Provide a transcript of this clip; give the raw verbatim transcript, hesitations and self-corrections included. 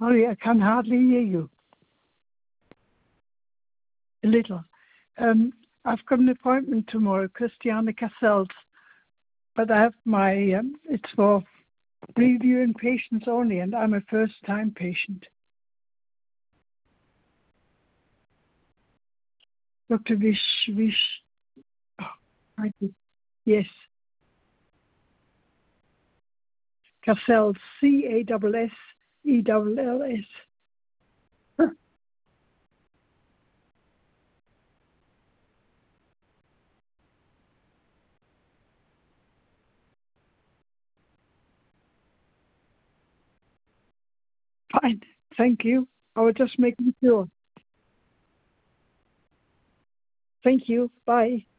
Sorry, I can hardly hear you. A little. Um, I've got an appointment tomorrow, Christiane Cassels, but I have my, um, it's for reviewing patients only, and I'm a first-time patient. Doctor Vish, Vish, oh, thank you. Yes. Cassels, C A S S E L L S. Fine. Thank you. I was just making sure. Thank you. Bye.